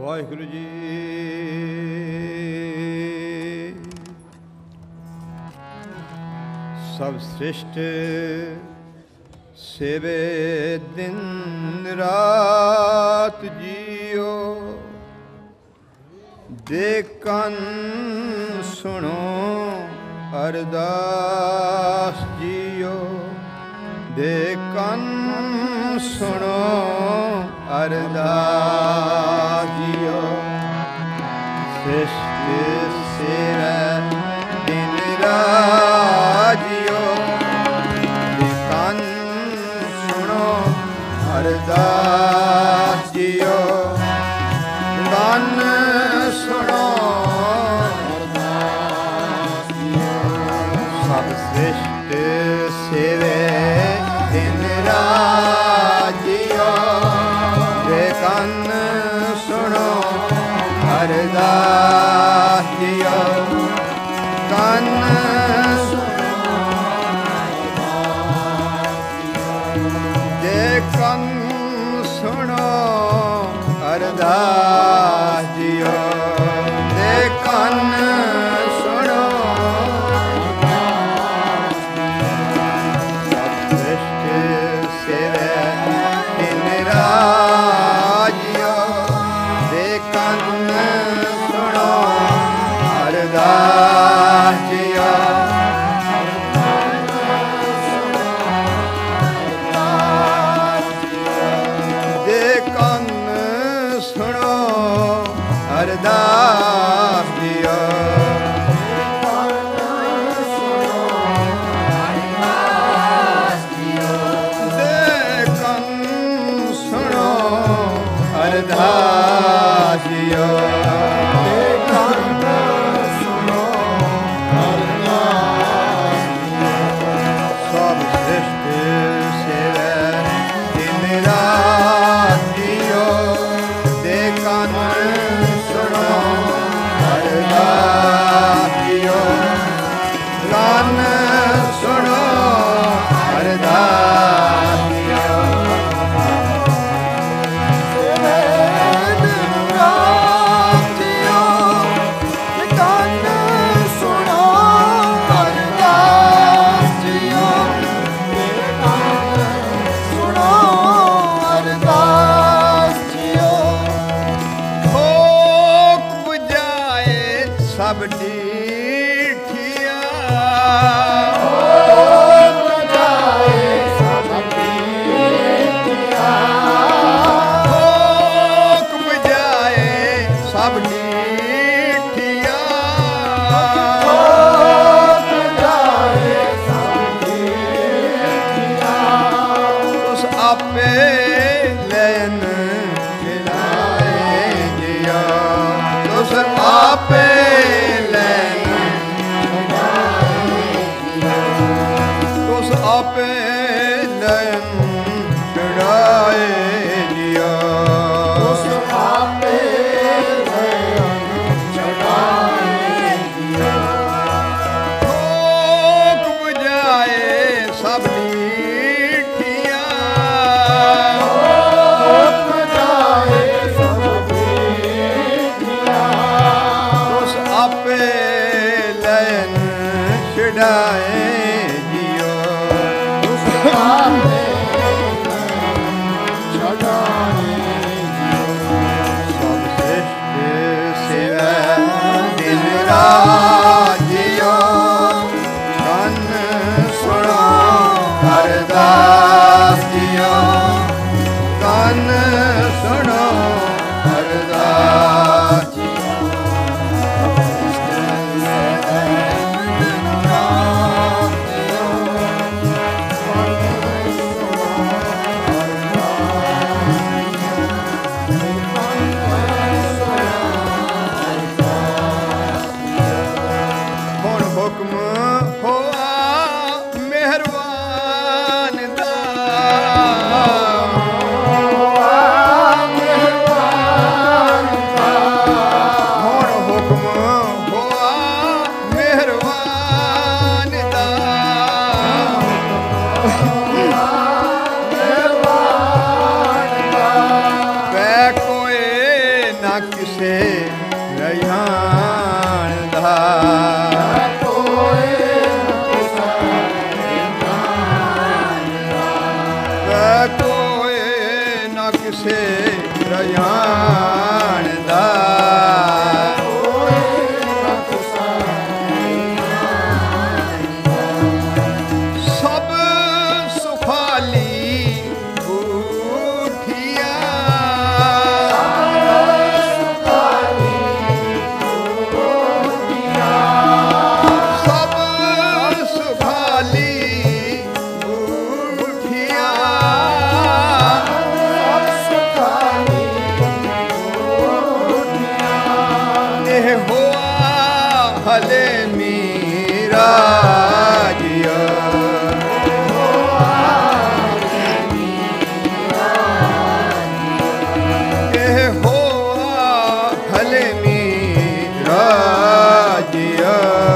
ਵਾਹਿਗੁਰੂ ਜੀ। ਸਭ ਸ੍ਰਿਸ਼ਟ ਸੇਵੇ ਦਿਨ ਰਾਤ ਜੀਓ, ਦੇ ਕੰਨ ਸੁਣੋ ਅਰਦਾਸ ਜੀਓ, ਦੇ ਕੰਨ ਸੁਣੋ ਅਰਦਾਸ ਜੀਓ। ਸ੍ਰਿਸ਼ਟ ਸੇਵੈ ਦਿਨ ਰਾਤ ਜੀਓ, ਦੇ ਕੰਨ ਸੁਣੋ ਅਰਦਾਸ ਜੀਓ, ਕੰਨ ਸੁਣੋ ਅਰਦਾਸ ਜੀਓ। ਸਭ ਸ੍ਰਿਸ਼ਟ ਸੇਵੇ ਦਿਨ ਰਾਤ ਜੀਓ, ਦੇ ਕੰਨ ਸੁਣੋ ਅਰਦਾਸ ਜੀਓ, ਕੰਨ ਸੁਣੋ ਅਰਦਾਸ ਜੀਓ, ਦੇ ਕੰਨ ਸੁਣੋ ਅਰਦਾਸ ਜੀਓ, ਦੇ ਕੰਨ ਸੁਣੋ ਅਰਦਾਸ ਜੀਓ, ਦੇ ਕੰਨ ਸੁਣੋ ਅਰਦਾਸ ਜੀਓ, ਦੇ ਕੰਨ ਸੁਣੋ ਅਰਦਾਸ ਜੀਓ, ਸਭ ਡੀਠੀਆਂ ਬਜਾਏ, ਸਭ ਡੀਠੀਆਂ ਠੋਕ ਬਜਾਏ, ਸਭ ਡੀਠੀਆਂ ਠੋਕ ਬਜਾਏ, ਸਭ ਡੀਠੀਆਂ। ਉਸ ਆਪੇ ਲੈਨ ਚਲਾਏ ਜੀਓ, ਉਸ ਆਪੇ ਆਪੇ ਲੈਨ ਛੁਡਾਏ ਜੀਓ, ਉਸ ਆਪੇ ਲੈਨ ਛੁਡਾਏ ਜੀਓ। ਠੋਕ ਬਜਾਏ ਸਭ ਡੀਠੀਆਂ, ਠੋਕ ਬਜਾਏ ਸਭ ਡੀਠੀਆਂ, ਉਸ ਆਪੇ ਲੈਨ ਛੁਡਾਏ ਜੀਓ, ਕੰਨ ਸੁਣੋ ਅਰਦਾਸ ਜੀਓ, ਕੰਨ ਸੁਣੋ ਅਰਦਾਸ ਜੀਓ। ना किसे रहियान दा कोई ना किसे रहियान दा सब सुखाली बूठिया सब सुखाली बूठिया नेह हुआ हले मीरा जिया नेह हुआ हले मीरा जिया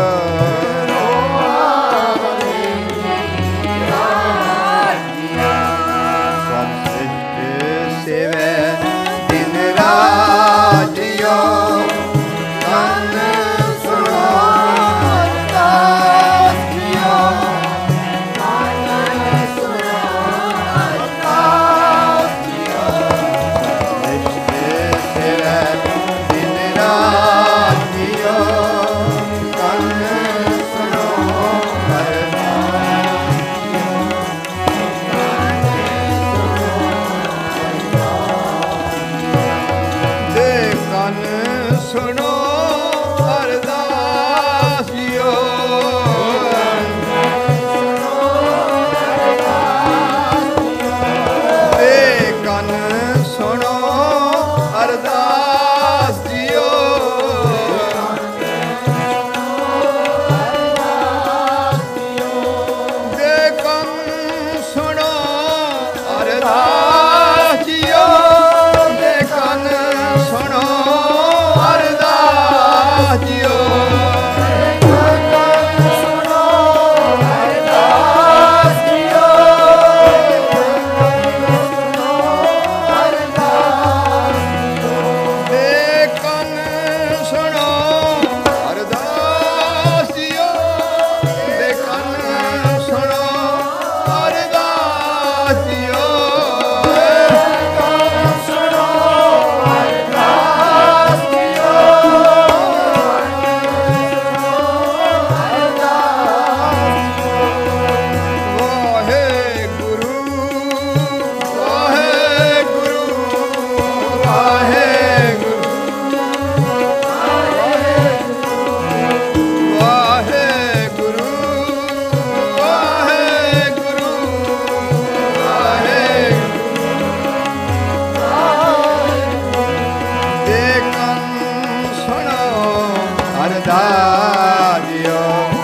संश्लिष्ट सेवे दिन राजियो कान सुनो दास जियो संश्लिष्ट सेवे दिन राजियो कान सुनो दे कान सुनो अरदास जियो दे कान सुनो अरदास जियो दे कान सुनो अरदास जियो दे कान सुनो अरदास जियो दे कान सुनो अरदास जियो दे कान सुनो अरदास जियो वाहे गुरु वाहे गुरु वाहे गुरु वाहे गुरु वाहे गुरु वाहे दे कान सुनो अरदास जियो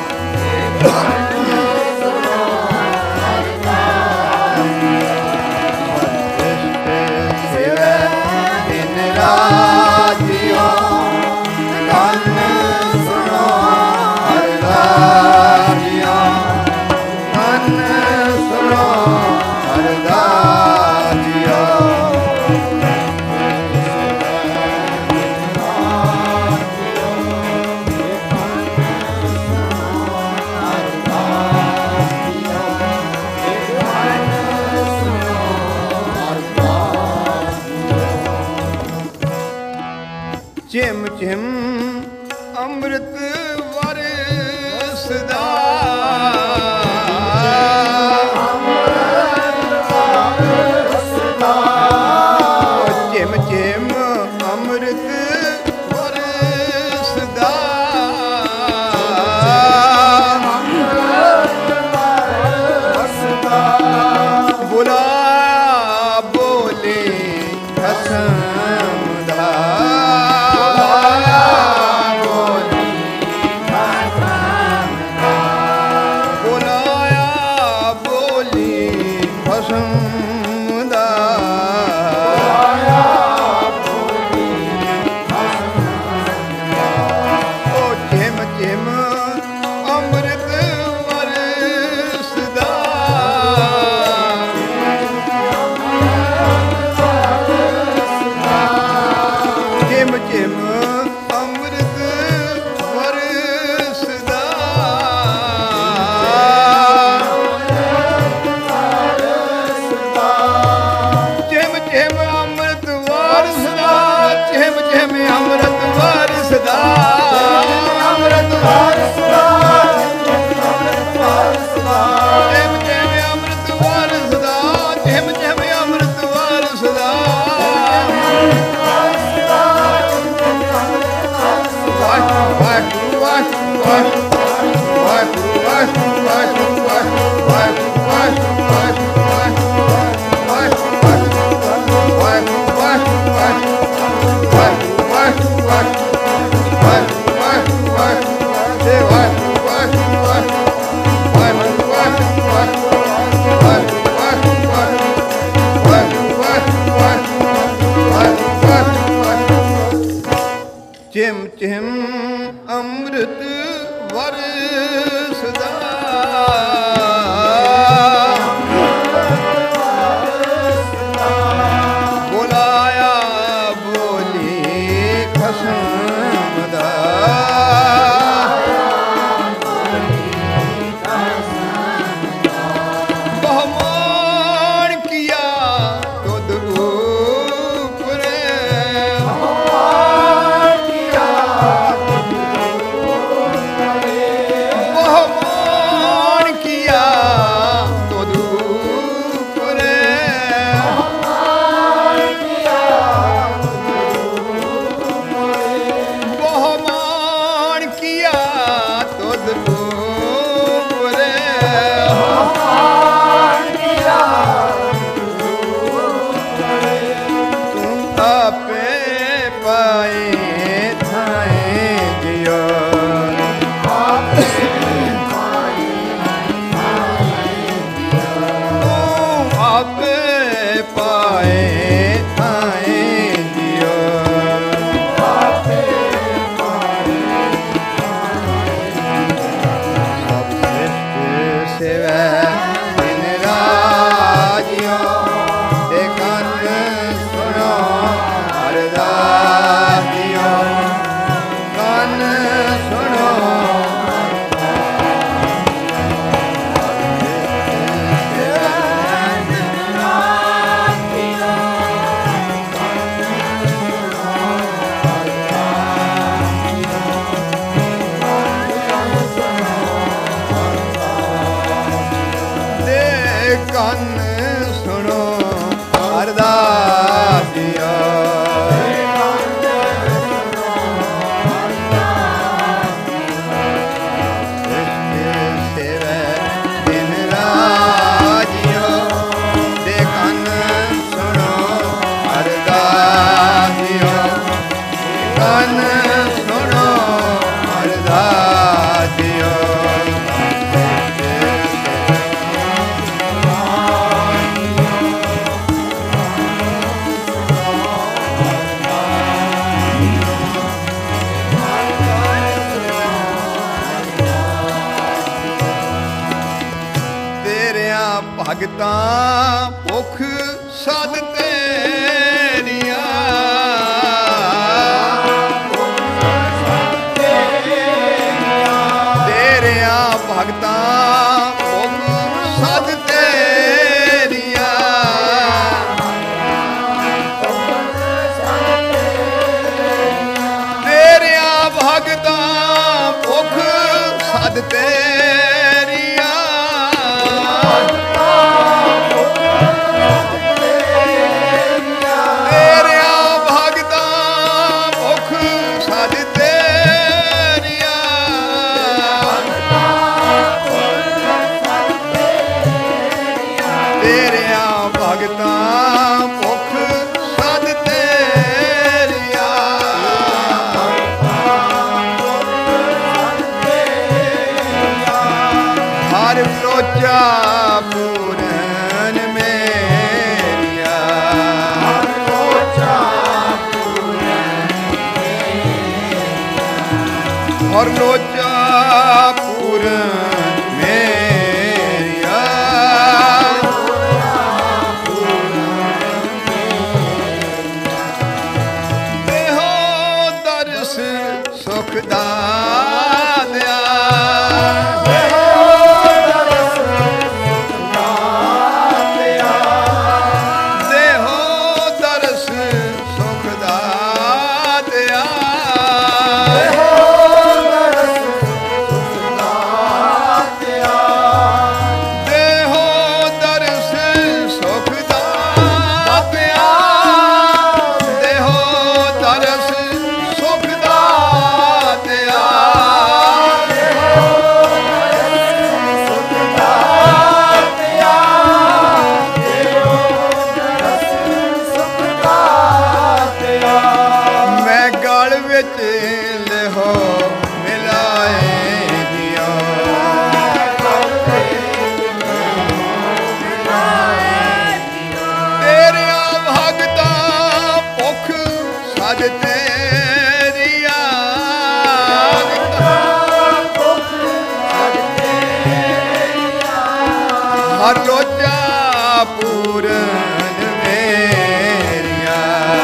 सेवे दिन राजियो कान सुनो अरदास जियो कान सुनो अरदास जियो चिम चिम अमृत वरसदा चिम चिम अमृत वरसदा बुला बोले हसमदा ਚਿਮ ਅੰਮ੍ਰਿਤ ਵਰਸਦਾ ਅੰਮ੍ਰਿਤ ਵਰਸਦਾ ਚਿਮ ਚਿਮ ਅੰਮ੍ਰਿਤ ਵਰਸਦਾ ਚਿਮ ਚਿਮ ਅੰਮ੍ਰਿਤ ਵਰਸਦਾ ਵਾਹਿਗੁਰੂ ਵਾਹਿਗੁਰੂ ਵਾਹਿਗੁਰੂ ਵਾਹਿਗੁਰੂ ਚਿਮ ਚਿਮ ਅੰਮ੍ਰਿਤ ਵਰਸਦਾ ਬੁਲਾਇਆ ਬੋਲੀ ਖਸਮ ਦਾ ਬਹੁਮਾਨ ਕੀਆ ਤੁਧ ਉਪਰੇ ਕੰਨ ਸੁਣੋ ਅਰਦਾਸੀਆ ਸੇਵੈ ਦਿਨ ਰਾਜਿਓ ਦੇ ਕੰਨ ਸੁਣੋ ਅਰਦਾਸੀਓ ਕੰਨ ਸੁਣੋ ਅਰਦਾਸੀਓ ਭਗਤਾਂ ਭੁਖ ਸਦ ਤੇਰੀਆਂ ਤੇਰਿਆਂ ਭਗਤਾਂ ਭੁਖ ਸਦ ਤੇਰੀਆਂ ਤੇਰਿਆਂ ਭਗਤਾਂ ਭੁਖ ਸਦ ਤੇਰੀਆਂ ਭਗਤਾਂ ਭੁਖ ਸਦ ਤੇਰੀਆਂ ਹਰ ਲੋਚਾ ਪੂਰਨ ਮੇਰੀਆ ਹਰ ਲੋਚਾ ਪੂਰਨ ਹਰ ਲੋਚਾ ਪੂਰਨ ਸੁਖ ਦਾਤਿਆ ਦੇਹੋ ਦਰਸ ਸੁਖ ਦਾਤਿਆ ਵਿੱਚ ਲਿਹੋ ਮਿਲਾਏ ਦਿਓ। ਤੇਰਿਆਂ ਭਗਤਾਂ ਭੁੱਖ ਸੱਜ ਤੇਰੀਆਂ ਹਰ ਲੋਚਾ ਪੂਰਨ ਮੇਰੀਆਂ।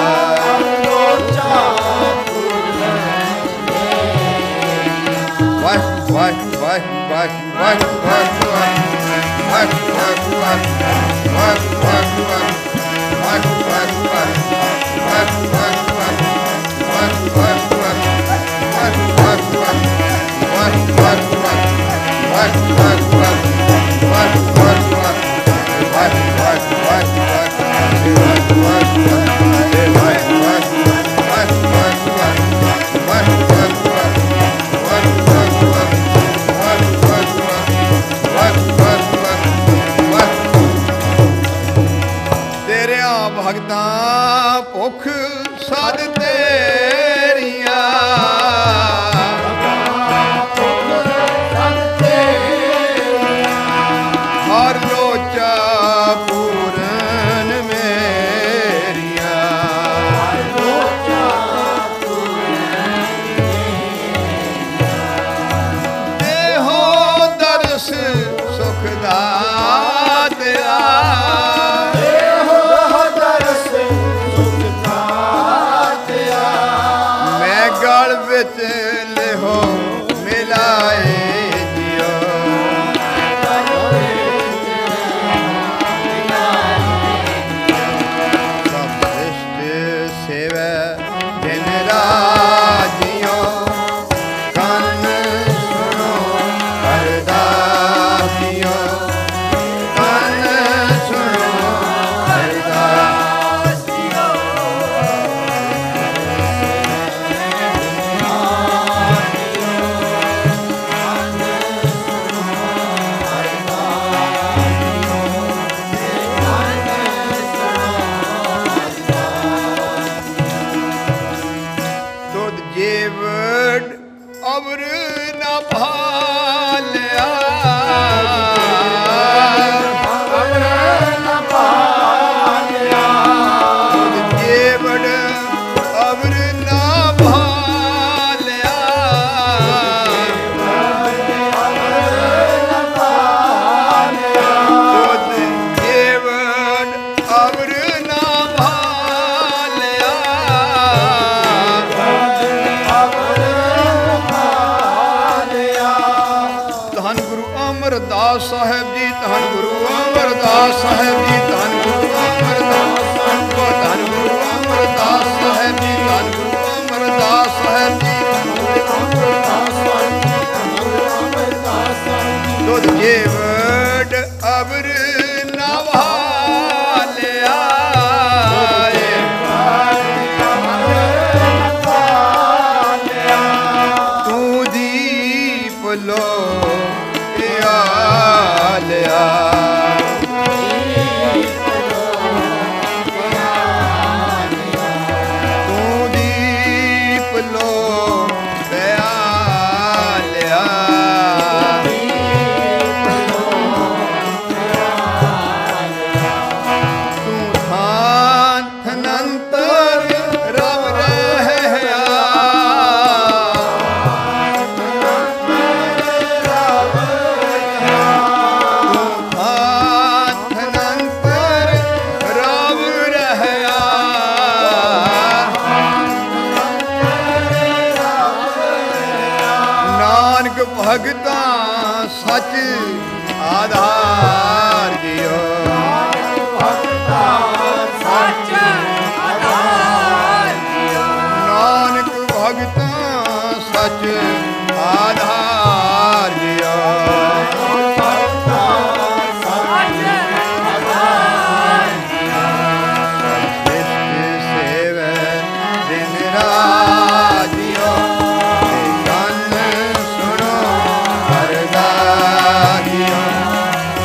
ਵਾਹ ਵਾਹ ਵਾਹ ਵਾਹ ਵਾਹ ਤੇਰਿਆਂ ਭਗਤਾਂ ਭੁੱਖ ਸੱਜ ਤੇਰੀਆਂ ਹਰ ਲੋਚਾ ਪੂਰਨ ਮੇਰੀਆਂ। ਦੇਹੋ ਦਰਸ ਸੁਖ ਦਾਤਿਆ ਮੈਂ ਗਲ ਵਿੱਚ ਲਿਹੋ ਮਿਲਾਏ ਦਿਓ। ਸਭ ਸ੍ਰਿਸ਼ਟ ਸੇਵੈ ਦਿਨ ਰਾਜਿਓ ਕੰਨ ਸੁਣੋ ਅਰਦਾਸਿਓ ਕੰਨ ਸੁਣੋ ਅਰਦਾਸਿਓ। ਤੁਧ ਜੀਵੜ ਅਵਰ ਨਾ ਭਾਲਿਆ ਤੁਧ ਜੀਵੜ ਅਵਰ ਨਾ ਭਾਲਿਆ ਤੁਧ ਜੀਵੜ ਅਵਰ ਨਾ ਭਾਲਿਆ। ਧੰਨ ਗੁਰੂ ਅਮਰਦਾਸ ਸਾਹਿਬ ਜੀ, ਧੰਨ ਗੁਰੂ ਅਮਰਦਾਸ ਸਾਹਿਬ ਜੀ, ਧੰਨ ਗੁਰੂ ਅਮਰਦਾਸ ਸਾਹਿਬ, ਧੰਨ ਗੁਰੂ ਅਮਰਦਾਸ ਸਾਹਿਬ ਜੀ, ਧੰਨ ਗੁਰੂ ਅਮਰਦਾਸ ਸਾਹਿਬ ਜੀ। ਤੁਧ ਜੀਵੜ ਅਵਰ ਨਾ ਭਾਲਿਆ ਤੂੰ ਦੀਪ ਲੋ ਪਿਆਲਿਆ। ਤੂੰ ਦੀਪ ਲੋ ਪਿਆਲਿਆ। ਤੂੰ ਥਾਨ ਅਨੰਤਰ ਰਵ ਰਹਿਆ ਭਗਤਾਂ ਸੱਚ ਆਧਾਰ ਜਿਓ। ਨਾਨਕ ਭਗਤਾਂ ਸੱਚ ਆਧਾਰ ਜਿਓ। ਸੇਵੈ ਦਿਨ ਰਾਜਿਓ ਕੰਨ ਸੁਣੋ ਅਰਦਾਸਿਓ।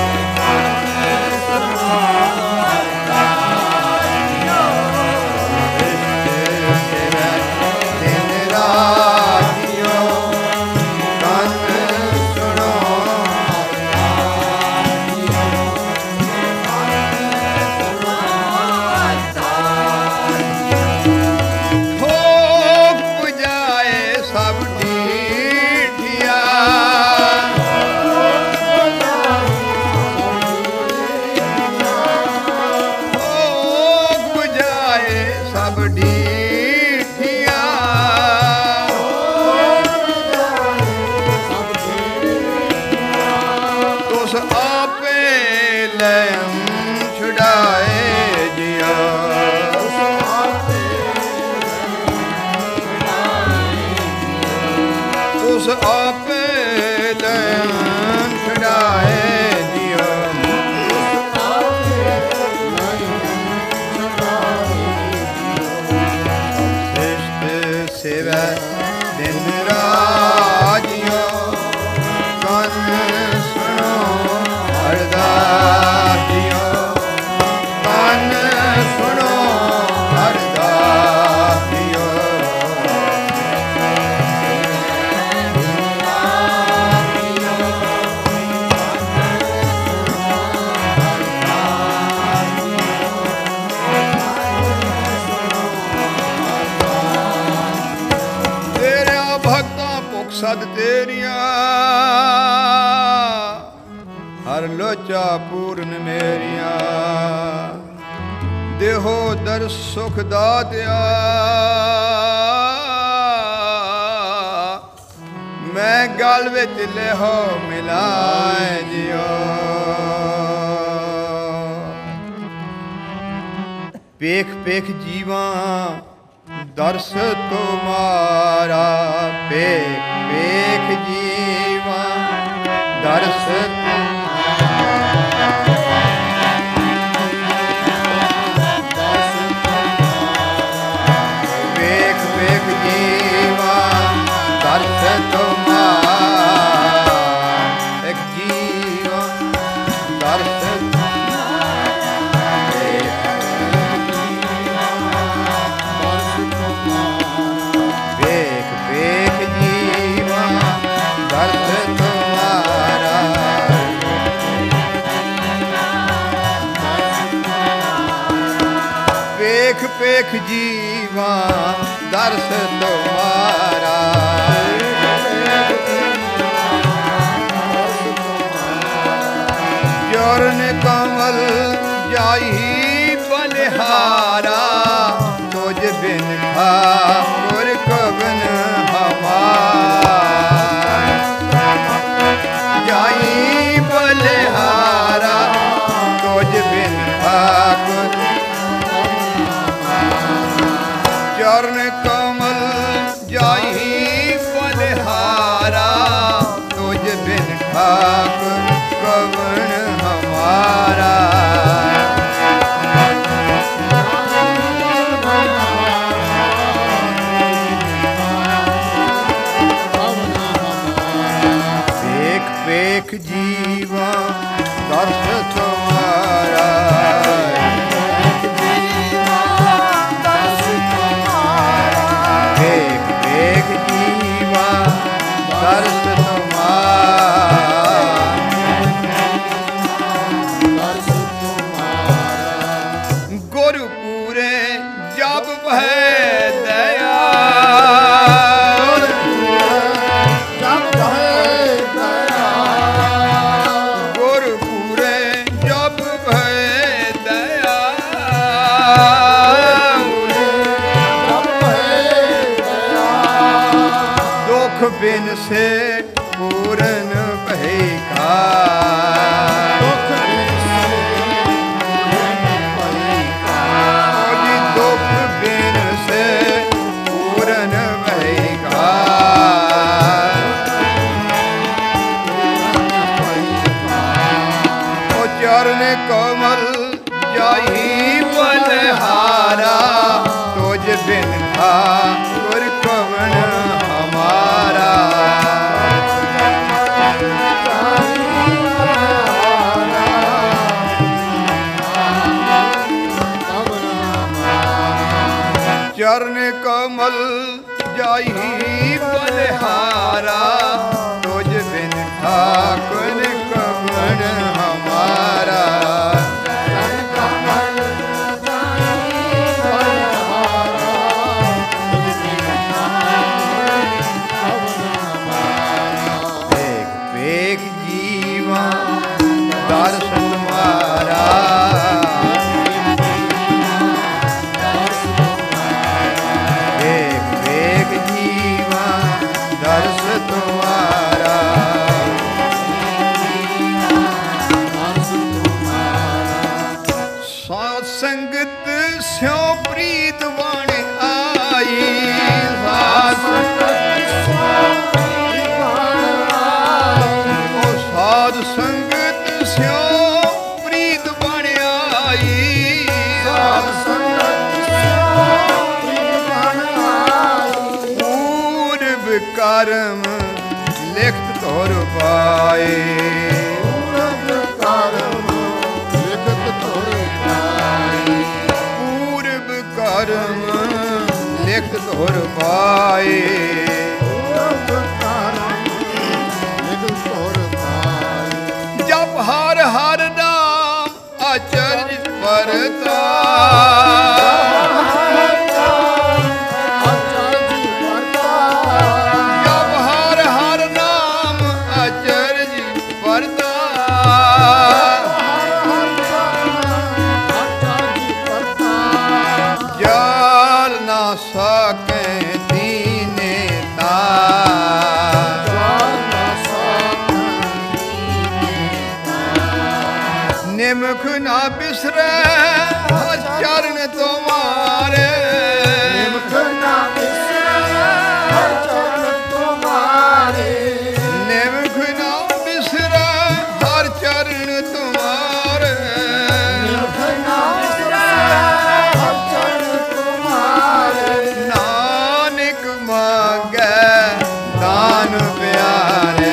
ਉਸ ਆਪੇ ਲੈਣ ਛਡਾਏ ਦਿਓ ਸ੍ਰਿਸ਼ਟ ਸੇਵੈ ਦਿਨ ਰਾਜਿਓ ਕੰਨ ਸੁਣੋ ਅਰਦਾਸ ਦਿਓ ਕੰਨ ਸੁਣੋ ਅਰਦਾਸ ਦਿਓ ਤੇਰਿਆਂ ਭਗਤਾਂ ਭੁਖ ਸਦ ਤੇਰੀਆਂ ਹਰ ਲੋਚਾ ਪੂਰਨ ਮੇਰੀਆਂ ਦੇਹੋ ਦਰ ਸੁਖ ਦਾਤਿਆ ਮੈਂ ਗਲ ਵਿੱਚ ਲੇਹੋ ਮਿਲਾਏ ਜਿਓ ਪੇਖ ਪੇਖ ਜੀਵਾਂ ਦਰਸ ਤੁਮਾਰਾ ਪੇਖ ਪੇਖ ਜੀਵਾਂ ਦਰਸ ਵੇਖ ਵੇਖ ਜੀਵਾਂ ਦਰਸ ਤੁਮਾਰਾ ਇੱਕ ਜੀਵਾਂ ਦਰਸ ਵੇਖ ਵੇਖ ਜੀਵਾਂ ਦਰਸ ਤੁਮਾਰਾ ਵੇਖ ਵੇਖ ਜੀਵਾਂ ਦਰਸ ਤੁਮਾਰਾ ਚਰਨ ਕਮਲ ਜਾਈ ਬਲਿਹਾਰਾ ਤੁਝ ਬਿਨ ਠਾਕੁਰ ਕਵਨ ਹਮਾਰਾ ਜਾਈ ਬਲਿਹਾਰਾ ਤੁਝ ਬਿਨ ਠਾਕੁਰ ਚਰਨ ਕਮਲ ਜਾਈ ਬਲਿਹਾਰਾ ਤੁਝ ਬਿਨ ਠਾਕੁਰ ਕਵਨ ਹਮਾਰਾ ਵੇਖ ਵੇਖ ਜੀਵਾਂ ਦਰਸ ਤੁਮਾਰਾ ਵੇਖ ਵੇਖ ਜੀਵਾਂ ਦਰਸ ਤੁਮਾਰਾ ਗੁਰੂ ਪੂਰੇ ਜਪ ਭੈ ਦਇਆ ਗੁਰੂ ਪੂਰੇ ਜਪ ਭੈ ਦਇਆ ਦੁਖ ਬਿਨ ਸੇ ਪੂਰਨ ਭੈ ਕਾ ਦੁਖ ਬਿਨ ਦੁਖ ਬਿਨ ਸੇ ਪੂਰਨ ਭੈ ਕਾ ਉਹ ਚਰਨ ਕਮਲ ਜਾਈ ਬਲਿਹਾਰਾ ਤੁਝ ਬਿਨ ਠਾਕੁਰ ਕਵਨ ਹਮਾਰਾ ਚਰਨ ਕਮਲ ਜਾਈ ਬਲਿਹਾਰਾ ਤੁਝ ਬਿਨ ਠਾਕੁਰ ਕਵਨ ਹਮਾਰਾ ਵੇਖ ਵੇਖ ਜੀਵਾਂ ਦਰਸ ਤੁਮਾਰਾ ਵੇਖ ਵੇਖ ਜੀਵਾਂ ਦਰਸ ਤੁਮਾਰਾ ਕਰਮ ਲਿਖਤ ਧੁਰ ਪਾਏ। ਪੂਰਬ ਕਰਮ ਲਿਖਤ ਧੁਰ ਪਾਏ। ਪੂਰਬ ਕਰਮ ਲਿਖਤ ਧੁਰ ਪਾਏ। ਪੂਰਬ ਕਰਮ ਲਿਖਤ ਧੁਰ ਪਾਏ। ਜਪ ਹਰ ਹਰ ਨਾਮ ਅਚਰਜ ਵਰਤਾ। ਨਿਮਖ ਨਾ ਬਿਸਰੈ ਹਰ ਚਰਨ ਤੁਮਾਰੇ। ਨਿਮਖ ਨਾ ਬਿਸਰੈ ਹਰ ਚਰਨ ਤੁਮਾਰੇ। ਨਿਮਖ ਨਾ ਬਿਸਰੈ ਹਰ ਚਰਨ ਤੁਮਾਰੇ। ਨਿਮਖ ਨਾ ਬਿਸਰੈ ਹਰ ਚਰਨ ਤੁਮਾਰੇ। ਨਾਨਕ ਮੰਗੈ ਦਾਨ ਪਿਆਰੇ।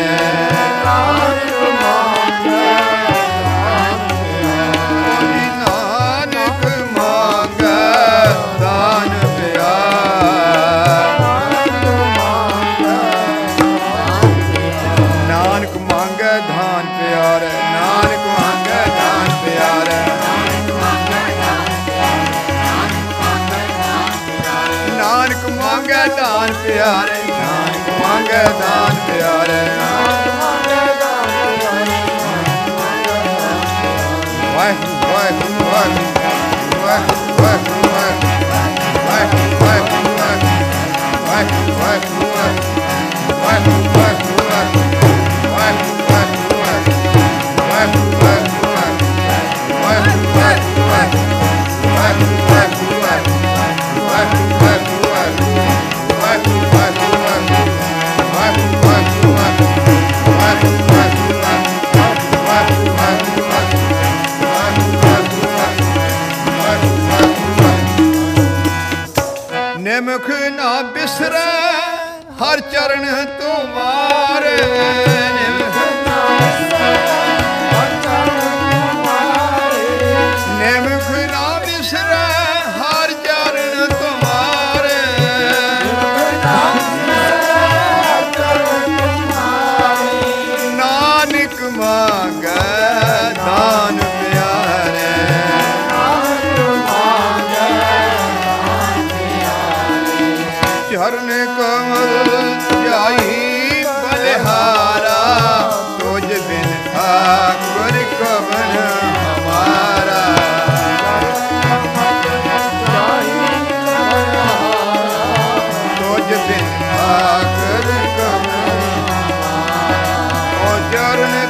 ਦਾਨ ਪਿਆਰੇ ਨਾਨਕ ਮੰਗੈ ਦਾਨ ਪਿਆਰੇ। ਵਾਹਿਗੁਰੂ ਵਾਹਿਗੁਰੂ ਵਾਹਿਗੁਰੂ ਵਾਹਿਗੁਰੂ ਵਾਹਿਗੁਰੂ ਵਾਹਿਗੁਰੂ ਵਾਹਿਗੁਰੂ ਵਾਹਿਗੁਰੂ ਵਾਹਿਗੁਰੂ ਨਿਮਖ ਨਾ ਬਿਸਰੈ ਹਰ ਚਰਨ ਤੁਮਾਰੇ। ਨਿਮਖ ਨਾ ਬਿਸਰੈ ਹਰ ਚਰਨ ਤੁਮਾਰੇ। ਨਿਮਖ ਨਾ ਬਿਸਰੈ ਹਰ ਚਰਨ ਤੁਮਾਰੇ। ਨਿਮਖ ਨਾ ਬਿਸਰੈ ਹਰ ਚਰਨ ਤੁਮਾਰੇ। ਨਾਨਕ ਮੰਗੈ ਦਾਨ ਪਿਆਰੇ। ਚਰਨ ਕਮਲ ਜਾਈ ਬਲਿਹਾਰਾ। ਤੁਝ ਬਿਨ ਠਾਕੁਰ ਕਵਨ ਹਮਾਰਾ। ਤੁਝ ਬਿਨ ਠਾਕੁਰ ਕਵਨ ਹਮਾਰਾ। ਓ ਚਰਨ